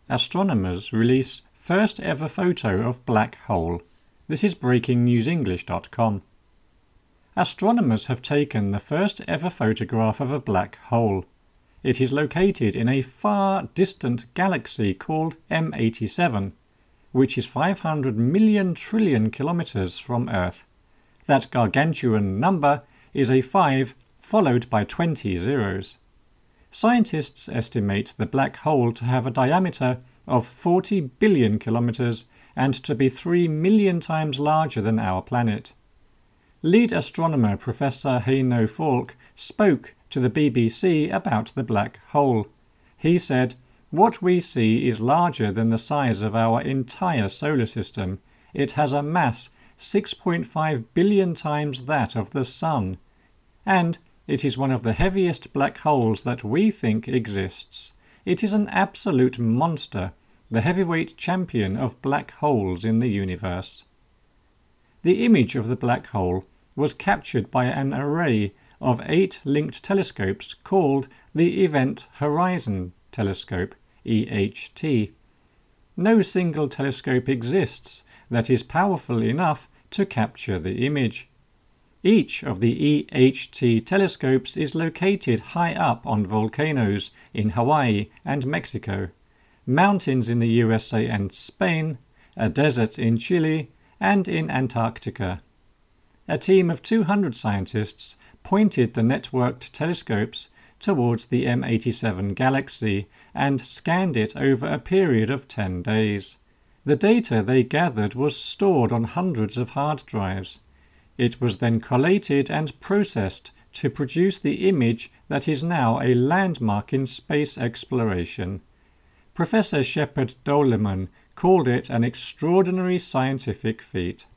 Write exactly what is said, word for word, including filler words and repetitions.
astronomers release first ever photo of black hole. This is breaking news english dot com. Astronomers have taken the first ever photograph of a black hole. It is located in a far distant galaxy called M eighty-seven, which is five hundred million trillion kilometers from Earth. That gargantuan number is a five followed by twenty zeros. Scientists estimate the black hole to have a diameter of forty billion kilometers and to be three million times larger than our planet. Lead astronomer Professor Heino Falk spoke to the B B C about the black hole. He said, "What we see is larger than the size of our entire solar system. It has a mass six point five billion times that of the Sun. And it is one of the heaviest black holes that we think exists. It is an absolute monster, the heavyweight champion of black holes in the universe." The image of the black hole was captured by an array of eight linked telescopes called the Event Horizon Telescope, E H T. No single telescope exists that is powerful enough to capture the image. Each of the E H T telescopes is located high up on volcanoes in Hawaii and Mexico, mountains in the U S A and Spain, a desert in Chile, and in Antarctica. A team of two hundred scientists pointed the networked telescopes towards the M eighty-seven galaxy and scanned it over a period of ten days. The data they gathered was stored on hundreds of hard drives. It was then collated and processed to produce the image that is now a landmark in space exploration. Professor Shepard Doeleman called it an extraordinary scientific feat.